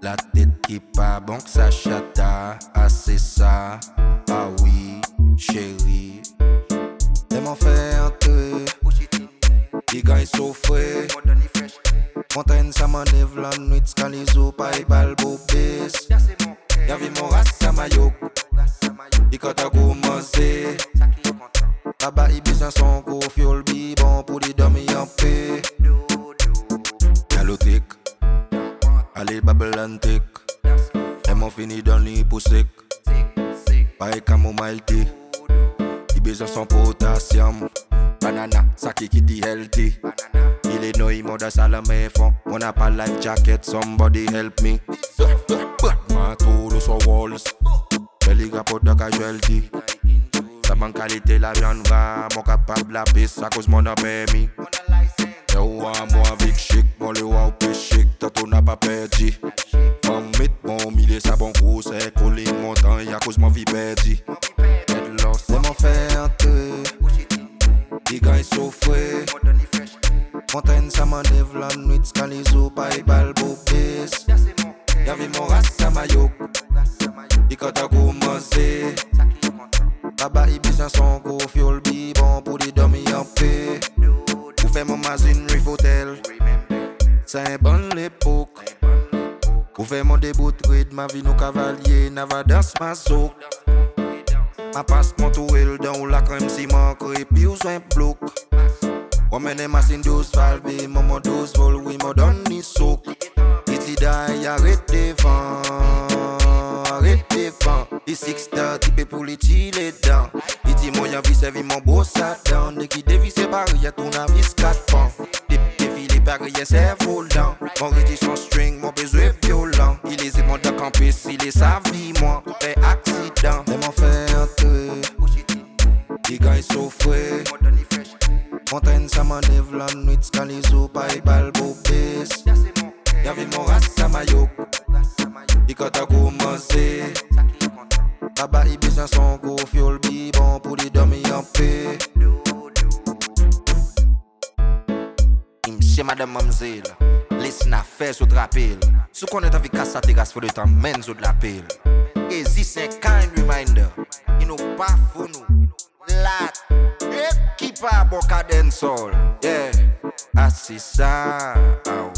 La tête qui pas bon que ça chata. Ah c'est ça, ah oui, chérie. Et m'en fait entrer. Les gars ils souffrent. Montagne ça m'enlève la nuit. Quand les eaux pas et bal beau baisse. Y'avait mon race à maillot. Et quand t'as commencé là-bas il besoin son gros fiole bon pour les dormir en paix. Yalotique, allez Babelantique. Et m'en fini dans l'hyposec. Pareil camomile thé. Il besoin son potassium. Banana, ça qui dit healthy. Il est noyé, mon dans la main fond. On a pas life jacket, somebody help me. Ma tour sur walls. Belly rapport de casualty. Sa bonne qualité, la viande va. Mon capable la piste, à cause mon a permis. Yo, moi avec chic, mon le wow péché. T'as n'a pas perdu. Femme mit mon milieu, ça bon gros, c'est collé montant. Y'a cause mon vie perdue. C'est mon fait entrer. Les gars ils souffrent. Montagne ça m'enlève la nuit. Quand les eaux pas et bal beau baisse. Y'avait mon race à maillot. Et quand t'as commencé là-bas il besoin son gros fiole bon pour les dormir en paix. Pour faire mon mazine Riff Hotel. C'est un bon l'époque. Pour faire mon début de ma vie nos cavaliers. Nava dans ma zouk. Ma passe mon tourelle dans la crème ciment. Et puis où un bloc. On mène des machines 12 valves. Maman 12 vol oui m'en donne ni souk. Ici d'ailleurs arrête devant. Arrête devant. Les 6 typé pour les chiller dedans. Il dit moi y'a vu servir mon beau satan. Dès qu'il dévisse pareil y'a ton avis 4 pans. Défilé pareil y'a c'est volant. Mon rédit son string, mon besoin violent. Il est mon de campus, il est sa vie moi. Fait accident, et m'en fait entrer. Les gars ils souffrent. Montagne ça m'enlève la nuit. Quand les eaux pas et bal beau baisse. Y'avait mon race à maillot. Et quand t'as commencé là-bas il besoin son gros fiole bon pour les dormir en paix. Chez madame mamzelle, laisse-na faire sous drapel. Si qu'on est avec casse à terrasse, faut le temps mène sous de la pile. Et si c'est un kind reminder, il nous pas fou nous. Lat, et qui pas bon cadence sol. Yeah, ah c'est ça, ah